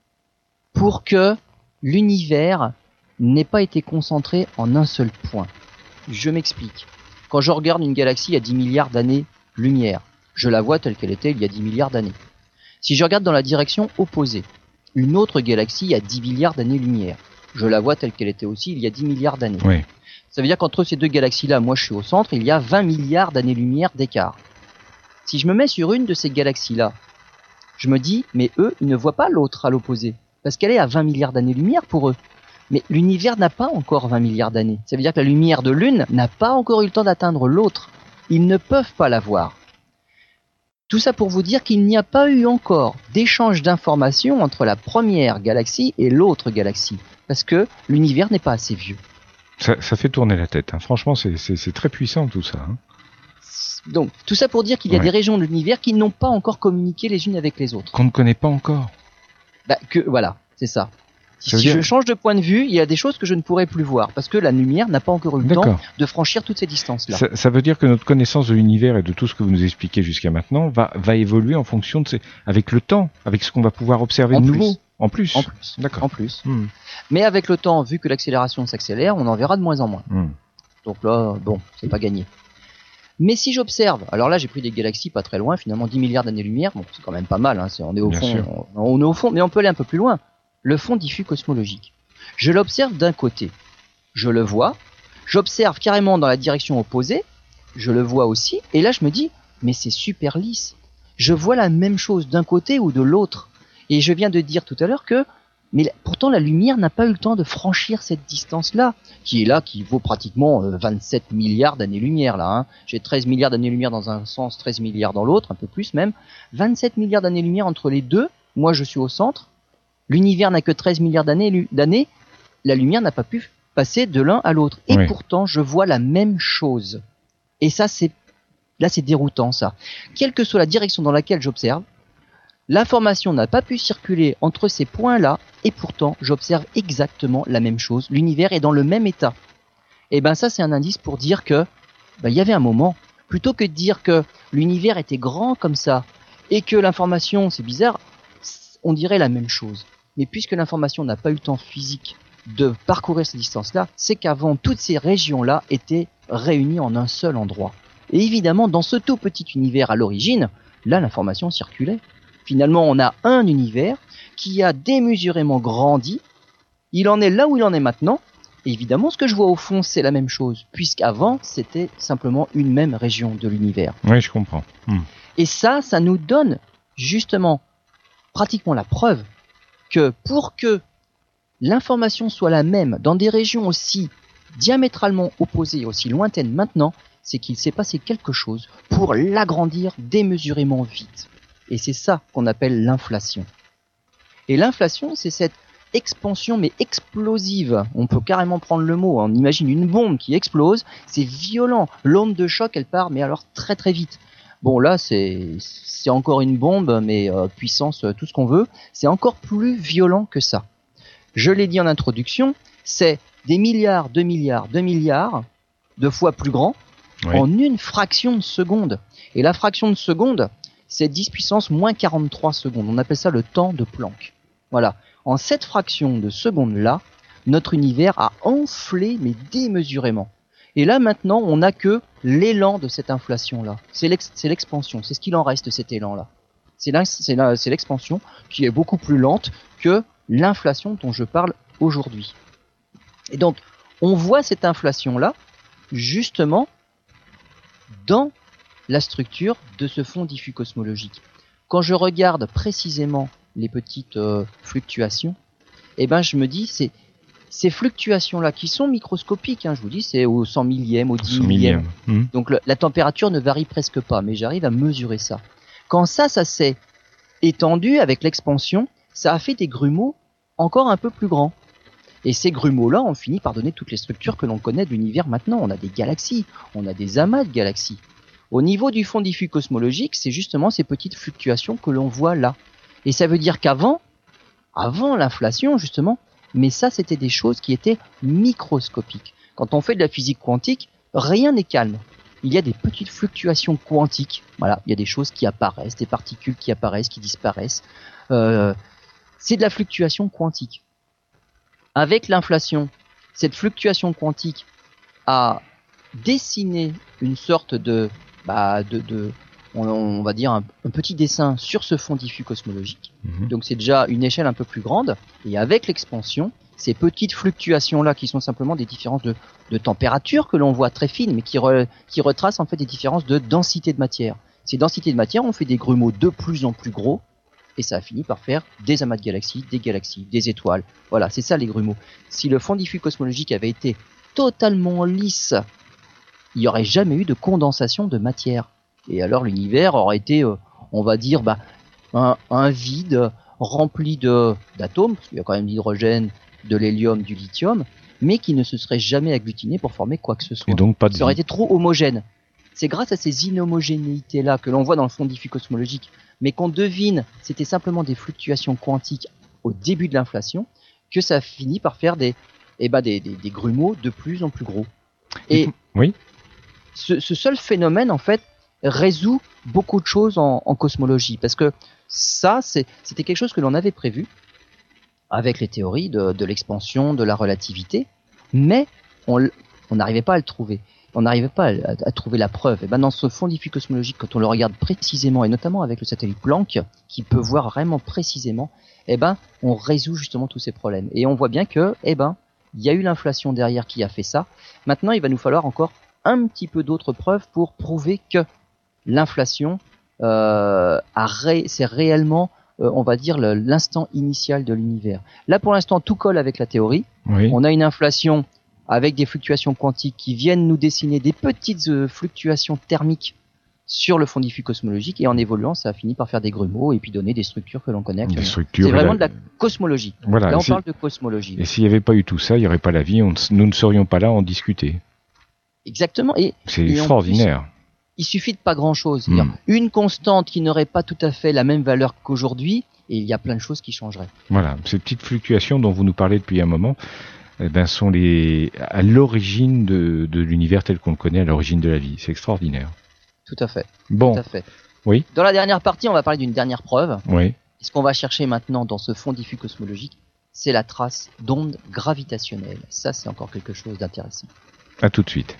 pour que l'univers n'ait pas été concentré en un seul point. Je m'explique. Quand je regarde une galaxie à 10 milliards d'années-lumière, je la vois telle qu'elle était il y a 10 milliards d'années. Si je regarde dans la direction opposée, une autre galaxie à 10 milliards d'années-lumière, je la vois telle qu'elle était aussi il y a 10 milliards d'années. Oui. Ça veut dire qu'entre ces deux galaxies-là, moi je suis au centre, il y a 20 milliards d'années-lumière d'écart. Si je me mets sur une de ces galaxies-là, je me dis, mais eux, ils ne voient pas l'autre à l'opposé. Parce qu'elle est à 20 milliards d'années-lumière pour eux. Mais l'univers n'a pas encore 20 milliards d'années. Ça veut dire que la lumière de l'une n'a pas encore eu le temps d'atteindre l'autre. Ils ne peuvent pas la voir. Tout ça pour vous dire qu'il n'y a pas eu encore d'échange d'informations entre la première galaxie et l'autre galaxie. Parce que l'univers n'est pas assez vieux. Ça fait tourner la tête. Hein. Franchement, c'est très puissant tout ça. Hein. Donc, tout ça pour dire qu'il y a des régions de l'univers qui n'ont pas encore communiqué les unes avec les autres. Qu'on ne connaît pas encore. Voilà, c'est ça. Si je change de point de vue, il y a des choses que je ne pourrai plus voir parce que la lumière n'a pas encore eu le temps de franchir toutes ces distances-là. Ça veut dire que notre connaissance de l'univers et de tout ce que vous nous expliquez jusqu'à maintenant va évoluer en fonction avec le temps, avec ce qu'on va pouvoir observer de nouveau. En plus. D'accord. En plus. Mais avec le temps, vu que l'accélération s'accélère, on en verra de moins en moins. Donc là, bon, c'est pas gagné. Mais si j'observe, alors là j'ai pris des galaxies pas très loin, finalement 10 milliards d'années-lumière, bon c'est quand même pas mal, hein, on est au fond, on est au fond, mais on peut aller un peu plus loin. Le fond diffus cosmologique. Je l'observe d'un côté, je le vois, j'observe carrément dans la direction opposée, je le vois aussi, et là je me dis, mais c'est super lisse. Je vois la même chose d'un côté ou de l'autre. Et je viens de dire tout à l'heure que, mais pourtant la lumière n'a pas eu le temps de franchir cette distance-là, qui vaut pratiquement 27 milliards d'années-lumière là. Hein. J'ai 13 milliards d'années-lumière dans un sens, 13 milliards dans l'autre, un peu plus même. 27 milliards d'années-lumière entre les deux, moi je suis au centre. L'univers n'a que 13 milliards d'années, la lumière n'a pas pu passer de l'un à l'autre. Et pourtant je vois la même chose. Et ça c'est déroutant ça. Quelle que soit la direction dans laquelle j'observe, l'information n'a pas pu circuler entre ces points-là, et pourtant, j'observe exactement la même chose. L'univers est dans le même état. Et ben ça, c'est un indice pour dire que, il y avait un moment, plutôt que de dire que l'univers était grand comme ça, et que l'information, c'est bizarre, on dirait la même chose. Mais puisque l'information n'a pas eu le temps physique de parcourir ces distances-là, c'est qu'avant, toutes ces régions-là étaient réunies en un seul endroit. Et évidemment, dans ce tout petit univers à l'origine, là, l'information circulait. Finalement, on a un univers qui a démesurément grandi. Il en est là où il en est maintenant. Et évidemment, ce que je vois au fond, c'est la même chose, puisqu'avant, c'était simplement une même région de l'univers. Oui, je comprends. Et ça nous donne justement pratiquement la preuve que pour que l'information soit la même dans des régions aussi diamétralement opposées, aussi lointaines maintenant, c'est qu'il s'est passé quelque chose pour l'agrandir démesurément vite. Et c'est ça qu'on appelle l'inflation. Et l'inflation, c'est cette expansion, mais explosive. On peut carrément prendre le mot. On imagine une bombe qui explose. C'est violent. L'onde de choc, elle part, mais alors très très vite. Bon, là, c'est encore une bombe, mais puissance, tout ce qu'on veut. C'est encore plus violent que ça. Je l'ai dit en introduction, c'est des milliards de fois plus grand en une fraction de seconde. Et la fraction de seconde, c'est 10 puissance moins 43 secondes. On appelle ça le temps de Planck. Voilà. En cette fraction de seconde-là, notre univers a enflé, mais démesurément. Et là, maintenant, on n'a que l'élan de cette inflation-là. C'est l'expansion. C'est ce qu'il en reste, cet élan-là. C'est l'expansion qui est beaucoup plus lente que l'inflation dont je parle aujourd'hui. Et donc, on voit cette inflation-là, justement, dans la structure de ce fond diffus cosmologique. Quand je regarde précisément les petites fluctuations, je me dis, ces fluctuations-là qui sont microscopiques, je vous dis, c'est au 100 millième, au 10 millième. Donc la température ne varie presque pas, mais j'arrive à mesurer ça. Quand ça s'est étendu avec l'expansion, ça a fait des grumeaux encore un peu plus grands. Et ces grumeaux-là ont fini par donner toutes les structures que l'on connaît de l'univers maintenant. On a des galaxies, on a des amas de galaxies. Au niveau du fond diffus cosmologique, c'est justement ces petites fluctuations que l'on voit là. Et ça veut dire avant l'inflation justement, mais ça c'était des choses qui étaient microscopiques. Quand on fait de la physique quantique, rien n'est calme. Il y a des petites fluctuations quantiques. Voilà, il y a des choses qui apparaissent, des particules qui apparaissent, qui disparaissent. C'est de la fluctuation quantique. Avec l'inflation, cette fluctuation quantique a dessiné une sorte on va dire un petit dessin sur ce fond diffus cosmologique. Donc c'est déjà une échelle un peu plus grande. Et avec l'expansion, ces petites fluctuations-là qui sont simplement des différences de température que l'on voit très fines, mais qui retracent en fait des différences de densité de matière. Ces densités de matière ont fait des grumeaux de plus en plus gros, et ça a fini par faire des amas de galaxies, des étoiles. Voilà, c'est ça les grumeaux. Si le fond diffus cosmologique avait été totalement lisse, il n'y aurait jamais eu de condensation de matière. Et alors l'univers aurait été, on va dire, un vide rempli d'atomes, parce qu'il y a quand même de l'hydrogène, de l'hélium, du lithium, mais qui ne se serait jamais agglutiné pour former quoi que ce soit. Et donc pas de ça aurait été trop homogène. C'est grâce à ces inhomogénéités-là que l'on voit dans le fond diffus cosmologique, mais qu'on devine, c'était simplement des fluctuations quantiques au début de l'inflation, que ça finit par faire des grumeaux de plus en plus gros. Et oui. Ce seul phénomène, en fait, résout beaucoup de choses en cosmologie, parce que ça, c'était quelque chose que l'on avait prévu avec les théories de l'expansion, de la relativité, mais on n'arrivait pas à le trouver. on n'arrivait pas à trouver la preuve. Et ben dans ce fond diffus cosmologique, quand on le regarde précisément, et notamment avec le satellite Planck, qui peut voir vraiment précisément, et ben on résout justement tous ces problèmes. Et on voit bien que, et ben il y a eu l'inflation derrière qui a fait ça. Maintenant, il va nous falloir encore un petit peu d'autres preuves pour prouver que l'inflation c'est réellement, on va dire, l'instant initial de l'univers. Là, pour l'instant, tout colle avec la théorie. Oui. On a une inflation avec des fluctuations quantiques qui viennent nous dessiner des petites fluctuations thermiques sur le fond diffus cosmologique, et en évoluant, ça a fini par faire des grumeaux et puis donner des structures que l'on connaît actuellement. C'est vraiment de la cosmologie. Voilà, là, on parle de cosmologie. Et s'il n'y avait pas eu tout ça, il n'y aurait pas la vie, nous ne serions pas là à en discuter. Exactement. C'est extraordinaire. Il suffit de pas grand-chose. Une constante qui n'aurait pas tout à fait la même valeur qu'aujourd'hui, et il y a plein de choses qui changeraient. Voilà, ces petites fluctuations dont vous nous parlez depuis un moment, sont à l'origine de l'univers tel qu'on le connaît, à l'origine de la vie. C'est extraordinaire. Tout à fait. Bon. Tout à fait. Oui. Dans la dernière partie, on va parler d'une dernière preuve. Oui. Et ce qu'on va chercher maintenant dans ce fond diffus cosmologique, c'est la trace d'ondes gravitationnelles. Ça, c'est encore quelque chose d'intéressant. À tout de suite.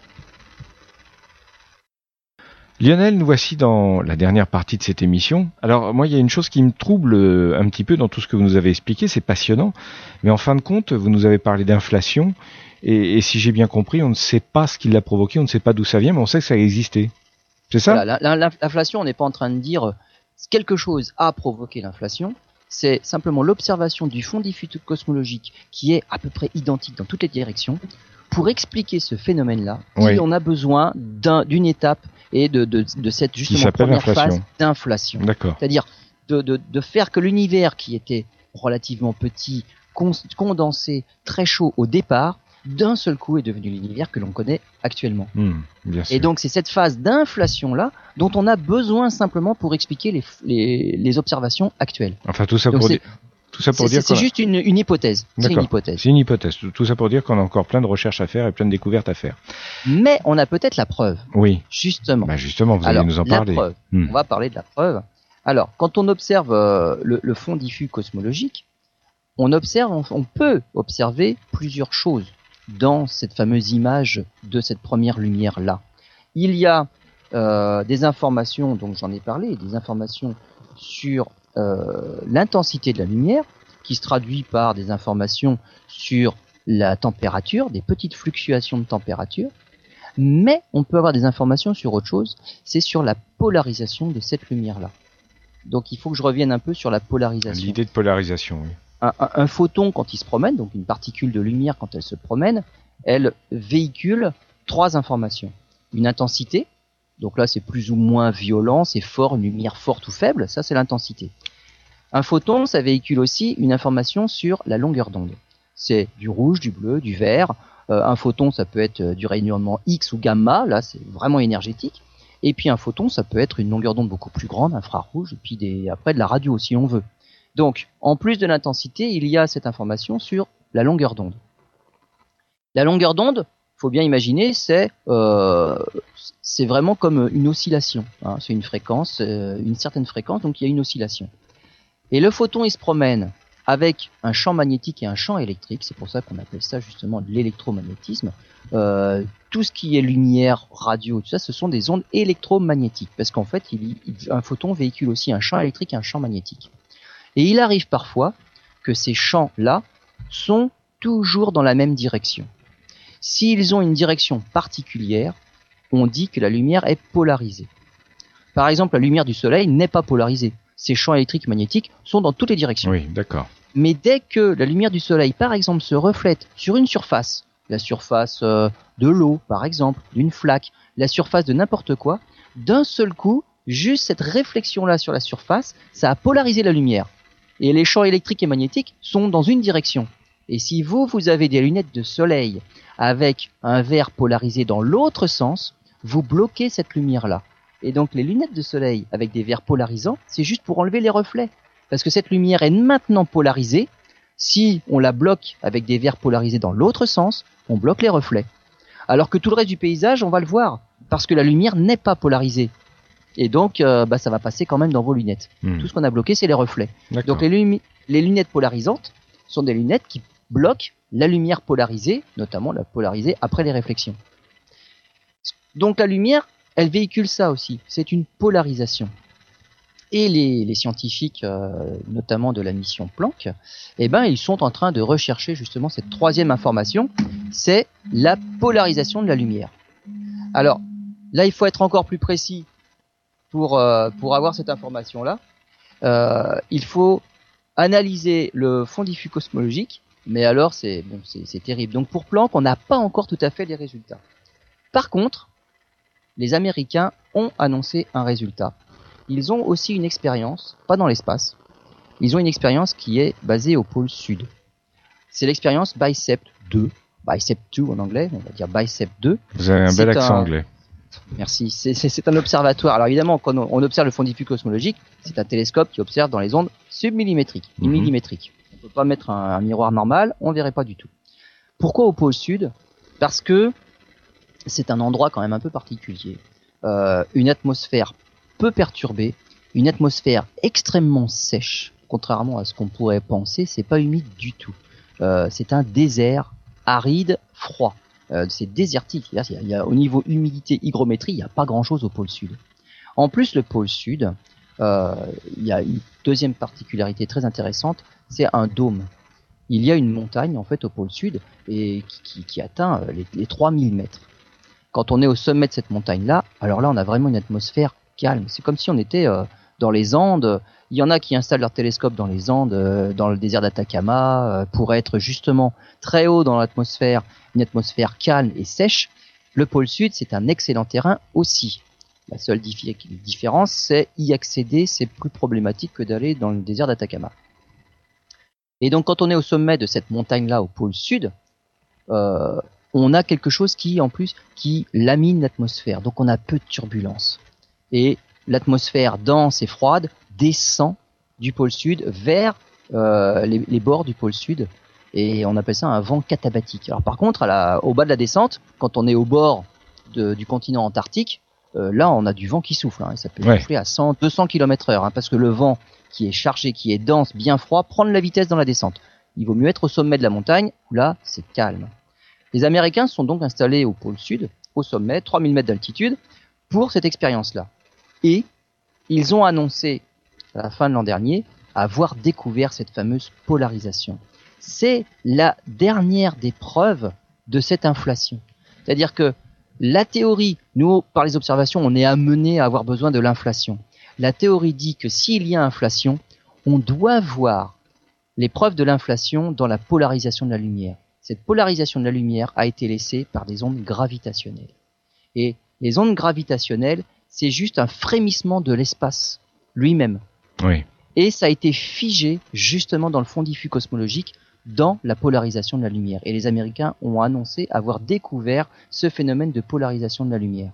Lionel, nous voici dans la dernière partie de cette émission. Alors moi, il y a une chose qui me trouble un petit peu dans tout ce que vous nous avez expliqué, c'est passionnant, mais en fin de compte, vous nous avez parlé d'inflation, et si j'ai bien compris, on ne sait pas ce qui l'a provoqué, on ne sait pas d'où ça vient, mais on sait que ça a existé. C'est ça ? Voilà, l'inflation, on n'est pas en train de dire quelque chose a provoqué l'inflation, c'est simplement l'observation du fond diffus cosmologique qui est à peu près identique dans toutes les directions. Pour expliquer ce phénomène-là, on a besoin d'une étape et de cette justement première phase d'inflation. D'accord. C'est-à-dire de faire que l'univers qui était relativement petit, condensé, très chaud au départ, d'un seul coup est devenu l'univers que l'on connaît actuellement. Bien sûr. Et donc c'est cette phase d'inflation-là dont on a besoin simplement pour expliquer les observations actuelles. Enfin tout ça pour dire... C'est juste une hypothèse. C'est une hypothèse. C'est une hypothèse. Tout ça pour dire qu'on a encore plein de recherches à faire et plein de découvertes à faire. Mais on a peut-être la preuve. Oui. Justement. Justement, vous allez nous en parler. La preuve. On va parler de la preuve. Alors, quand on observe le fond diffus cosmologique, on peut observer plusieurs choses dans cette fameuse image de cette première lumière-là. Il y a des informations, donc j'en ai parlé, des informations sur l'intensité de la lumière, qui se traduit par des informations sur la température, des petites fluctuations de température, mais on peut avoir des informations sur autre chose, c'est sur la polarisation de cette lumière-là. Donc il faut que je revienne un peu sur la polarisation. L'idée de polarisation, oui. Un photon, quand il se promène, donc une particule de lumière quand elle se promène, elle véhicule 3 informations. Une intensité, donc là c'est plus ou moins violent, c'est fort, une lumière forte ou faible, ça c'est l'intensité. Un photon, ça véhicule aussi une information sur la longueur d'onde. C'est du rouge, du bleu, du vert. Un photon, ça peut être du rayonnement X ou gamma, là c'est vraiment énergétique. Et puis un photon, ça peut être une longueur d'onde beaucoup plus grande, infrarouge, et puis après de la radio si on veut. Donc, en plus de l'intensité, il y a cette information sur la longueur d'onde. La longueur d'onde, faut bien imaginer, c'est vraiment comme une oscillation. Hein. C'est une fréquence, une certaine fréquence, donc il y a une oscillation. Et le photon, il se promène avec un champ magnétique et un champ électrique. C'est pour ça qu'on appelle ça justement de l'électromagnétisme. Tout ce qui est lumière, radio, tout ça, ce sont des ondes électromagnétiques. Parce qu'en fait, un photon véhicule aussi un champ électrique et un champ magnétique. Et il arrive parfois que ces champs-là sont toujours dans la même direction. S'ils ont une direction particulière, on dit que la lumière est polarisée. Par exemple, la lumière du soleil n'est pas polarisée. Ces champs électriques et magnétiques sont dans toutes les directions. Oui, d'accord. Mais dès que la lumière du soleil, par exemple, se reflète sur une surface, la surface de l'eau, par exemple, d'une flaque, la surface de n'importe quoi, d'un seul coup, juste cette réflexion-là sur la surface, ça a polarisé la lumière. Et les champs électriques et magnétiques sont dans une direction. Et si vous avez des lunettes de soleil avec un verre polarisé dans l'autre sens, vous bloquez cette lumière-là. Et donc les lunettes de soleil avec des verres polarisants, c'est juste pour enlever les reflets. Parce que cette lumière est maintenant polarisée. Si on la bloque avec des verres polarisés dans l'autre sens, on bloque les reflets. Alors que tout le reste du paysage, on va le voir. Parce que la lumière n'est pas polarisée. Et donc, ça va passer quand même dans vos lunettes. Tout ce qu'on a bloqué, c'est les reflets. D'accord. Donc les lunettes polarisantes sont des lunettes qui bloquent la lumière polarisée, notamment la polarisée après les réflexions. Donc la lumière, elle véhicule ça aussi. C'est une polarisation. Et les scientifiques, notamment de la mission Planck, eh ben, ils sont en train de rechercher justement cette troisième information, c'est la polarisation de la lumière. Alors, là, il faut être encore plus précis pour avoir cette information-là. Il faut analyser le fond diffus cosmologique, mais alors c'est terrible. Donc pour Planck, on n'a pas encore tout à fait les résultats. Par contre, les Américains ont annoncé un résultat. Ils ont aussi une expérience, pas dans l'espace, ils ont une expérience qui est basée au pôle sud. C'est l'expérience BICEP 2, BICEP 2 en anglais, on va dire BICEP 2. Vous avez un bel accent anglais. Merci. C'est un observatoire. Alors évidemment, quand on observe le fond diffus cosmologique, c'est un télescope qui observe dans les ondes submillimétriques, millimétriques. On peut pas mettre un miroir normal, on verrait pas du tout. Pourquoi au pôle sud? Parce que c'est un endroit quand même un peu particulier. Une atmosphère peu perturbée, une atmosphère extrêmement sèche. Contrairement à ce qu'on pourrait penser, c'est pas humide du tout. C'est un désert aride, froid. C'est désertique. Il y a, au niveau humidité, hygrométrie, il n'y a pas grand-chose au pôle sud. En plus, le pôle sud, il y a une deuxième particularité très intéressante, c'est un dôme. Il y a une montagne en fait au pôle sud et qui atteint les 3000 mètres. Quand on est au sommet de cette montagne-là, alors là, on a vraiment une atmosphère calme. C'est comme si on était dans les Andes. Il y en a qui installent leur télescope dans les Andes, dans le désert d'Atacama, pour être justement très haut dans l'atmosphère, une atmosphère calme et sèche. Le pôle sud, c'est un excellent terrain aussi. La seule différence, c'est y accéder, c'est plus problématique que d'aller dans le désert d'Atacama. Et donc, quand on est au sommet de cette montagne-là, au pôle sud, on a quelque chose qui, en plus, qui lamine l'atmosphère. Donc, on a peu de turbulences. Et l'atmosphère dense et froide descend du pôle sud vers les bords du pôle sud. Et on appelle ça un vent katabatique. Alors, par contre, au bas de la descente, quand on est au bord du continent antarctique, là, on a du vent qui souffle. Et ça peut souffler à 100, 200 km/h. Parce que le vent qui est chargé, qui est dense, bien froid, prend de la vitesse dans la descente. Il vaut mieux être au sommet de la montagne, où là, c'est calme. Les Américains sont donc installés au pôle sud, au sommet, 3000 mètres d'altitude, pour cette expérience-là. Et ils ont annoncé, à la fin de l'an dernier, avoir découvert cette fameuse polarisation. C'est la dernière des preuves de cette inflation. C'est-à-dire que la théorie, nous, par les observations, on est amené à avoir besoin de l'inflation. La théorie dit que s'il y a inflation, on doit voir les preuves de l'inflation dans la polarisation de la lumière. Cette polarisation de la lumière a été laissée par des ondes gravitationnelles. Et les ondes gravitationnelles, c'est juste un frémissement de l'espace lui-même. Oui. Et ça a été figé justement dans le fond diffus cosmologique, dans la polarisation de la lumière. Et les Américains ont annoncé avoir découvert ce phénomène de polarisation de la lumière.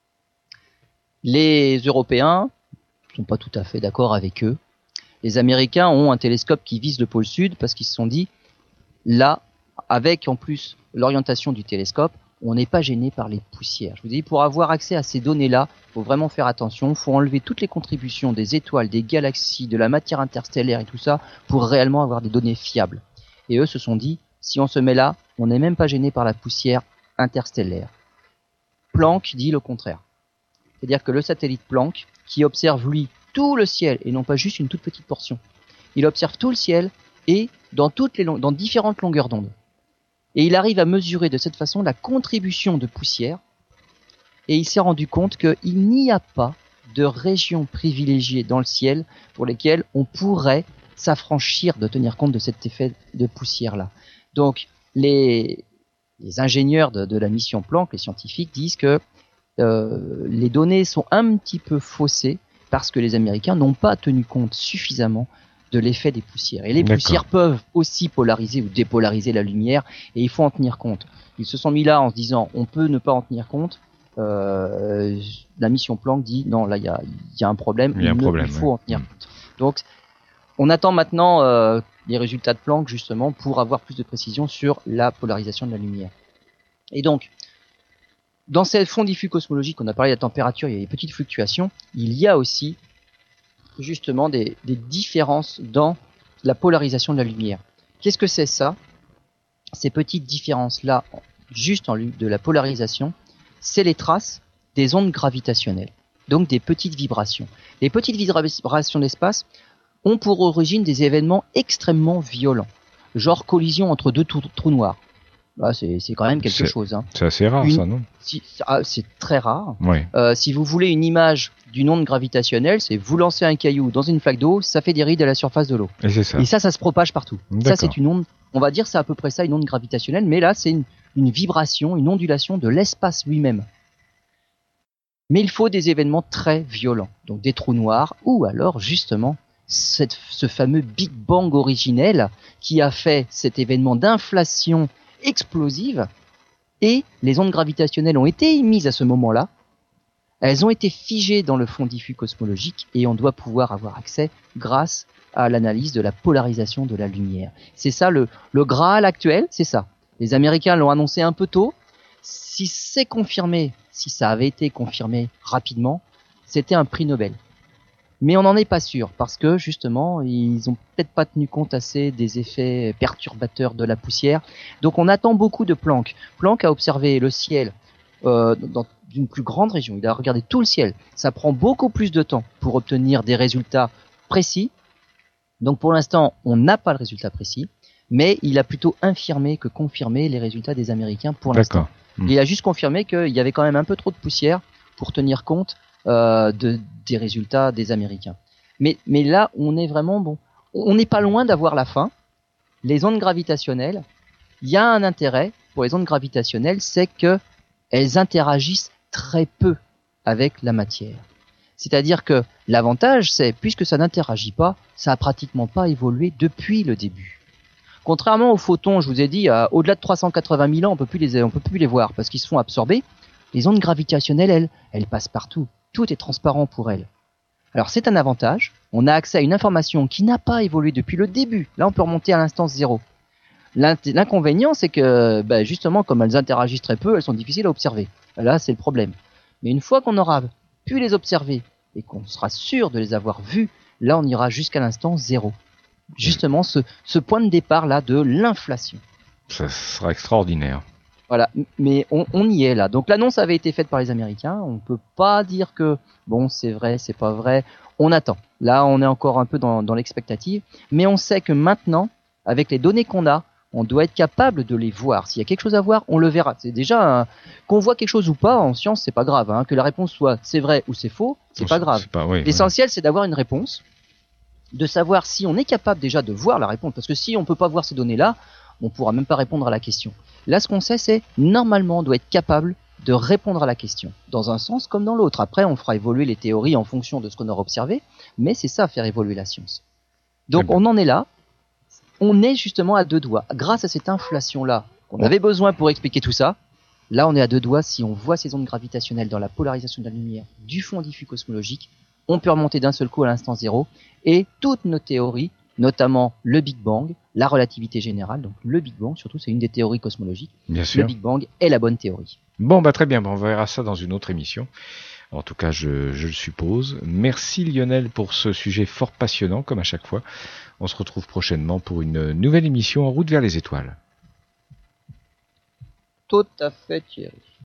Les Européens ne sont pas tout à fait d'accord avec eux. Les Américains ont un télescope qui vise le pôle sud parce qu'ils se sont dit, là, avec en plus l'orientation du télescope, on n'est pas gêné par les poussières. Je vous dis, pour avoir accès à ces données-là, il faut vraiment faire attention, il faut enlever toutes les contributions des étoiles, des galaxies, de la matière interstellaire et tout ça, pour réellement avoir des données fiables. Et eux se sont dit, si on se met là, on n'est même pas gêné par la poussière interstellaire. Planck dit le contraire. C'est-à-dire que le satellite Planck, qui observe lui tout le ciel, et non pas juste une toute petite portion, il observe tout le ciel et dans différentes longueurs d'onde. Et il arrive à mesurer de cette façon la contribution de poussière, et il s'est rendu compte qu'il n'y a pas de régions privilégiées dans le ciel pour lesquelles on pourrait s'affranchir de tenir compte de cet effet de poussière-là. Donc, les ingénieurs de la mission Planck, les scientifiques, disent que les données sont un petit peu faussées parce que les Américains n'ont pas tenu compte suffisamment de l'effet des poussières. Et les poussières peuvent aussi polariser ou dépolariser la lumière, et il faut en tenir compte. Ils se sont mis là en se disant, on peut ne pas en tenir compte. La mission Planck dit, non, là, il y a un problème, il faut en tenir compte. Donc, on attend maintenant les résultats de Planck, justement, pour avoir plus de précision sur la polarisation de la lumière. Et donc, dans ces fonds diffus cosmologiques, on a parlé de la température, il y a des petites fluctuations, il y a aussi justement des différences dans la polarisation de la lumière. Qu'est-ce que c'est ça? Ces petites différences-là, juste de la polarisation, c'est les traces des ondes gravitationnelles, donc des petites vibrations. Les petites vibrations d'espace ont pour origine des événements extrêmement violents, genre collision entre deux trous noirs. Là, c'est quand même quelque chose. Hein. C'est assez rare, ça, non? C'est très rare. Ouais. Si vous voulez une image d'une onde gravitationnelle, c'est vous lancez un caillou dans une flaque d'eau, ça fait des rides à la surface de l'eau. Et c'est ça. Et ça se propage partout. D'accord. Ça, c'est une onde, on va dire c'est à peu près ça, une onde gravitationnelle, mais là, c'est une vibration, une ondulation de l'espace lui-même. Mais il faut des événements très violents, donc des trous noirs, ou alors justement ce fameux Big Bang originel qui a fait cet événement d'inflation explosive, et les ondes gravitationnelles ont été émises à ce moment-là, elles ont été figées dans le fond diffus cosmologique, et on doit pouvoir avoir accès grâce à l'analyse de la polarisation de la lumière. C'est ça le Graal actuel, c'est ça. Les Américains l'ont annoncé un peu tôt. Si c'est confirmé, si ça avait été confirmé rapidement, c'était un prix Nobel. Mais on n'en est pas sûr, parce que justement, ils ont peut-être pas tenu compte assez des effets perturbateurs de la poussière. Donc on attend beaucoup de Planck. Planck a observé le ciel dans une plus grande région. Il a regardé tout le ciel. Ça prend beaucoup plus de temps pour obtenir des résultats précis. Donc pour l'instant, on n'a pas le résultat précis, mais il a plutôt infirmé que confirmé les résultats des Américains pour l'instant. Il a juste confirmé qu'il y avait quand même un peu trop de poussière pour tenir compte des résultats des Américains. Mais là, on est vraiment bon. On n'est pas loin d'avoir la fin. Les ondes gravitationnelles, il y a un intérêt pour les ondes gravitationnelles, c'est que elles interagissent très peu avec la matière. C'est-à-dire que l'avantage, c'est, puisque ça n'interagit pas, ça a pratiquement pas évolué depuis le début. Contrairement aux photons, je vous ai dit, au-delà de 380 000 ans, on peut plus les voir parce qu'ils se font absorber. Les ondes gravitationnelles, elles passent partout. Tout est transparent pour elles. Alors c'est un avantage. On a accès à une information qui n'a pas évolué depuis le début. Là, on peut remonter à l'instance 0. L'inconvénient, c'est que, justement, comme elles interagissent très peu, elles sont difficiles à observer. Là, c'est le problème. Mais une fois qu'on aura pu les observer et qu'on sera sûr de les avoir vues, là, on ira jusqu'à l'instance 0. Justement, ce point de départ là de l'inflation. Ça sera extraordinaire. Voilà, mais on y est là. Donc l'annonce avait été faite par les Américains. On peut pas dire que bon, c'est vrai, c'est pas vrai. On attend. Là, on est encore un peu dans l'expectative, mais on sait que maintenant, avec les données qu'on a, on doit être capable de les voir. S'il y a quelque chose à voir, on le verra. C'est déjà qu'on voit quelque chose ou pas en science, c'est pas grave. Hein. Que la réponse soit c'est vrai ou c'est faux, c'est pas grave. L'essentiel, c'est d'avoir une réponse, de savoir si on est capable déjà de voir la réponse. Parce que si on peut pas voir ces données-là, on pourra même pas répondre à la question. Là, ce qu'on sait, c'est normalement, on doit être capable de répondre à la question, dans un sens comme dans l'autre. Après, on fera évoluer les théories en fonction de ce qu'on aura observé, mais c'est ça, faire évoluer la science. Donc, on en est là. On est justement à deux doigts. Grâce à cette inflation-là, qu'on avait besoin pour expliquer tout ça, là, on est à deux doigts. Si on voit ces ondes gravitationnelles dans la polarisation de la lumière du fond diffus cosmologique, on peut remonter d'un seul coup à l'instant 0, et toutes nos théories, notamment le Big Bang, la relativité générale, donc le Big Bang, surtout, c'est une des théories cosmologiques. Bien sûr. Le Big Bang est la bonne théorie. Bon, très bien, on verra ça dans une autre émission. En tout cas, je le suppose. Merci Lionel pour ce sujet fort passionnant, comme à chaque fois. On se retrouve prochainement pour une nouvelle émission en route vers les étoiles. Tout à fait, Thierry.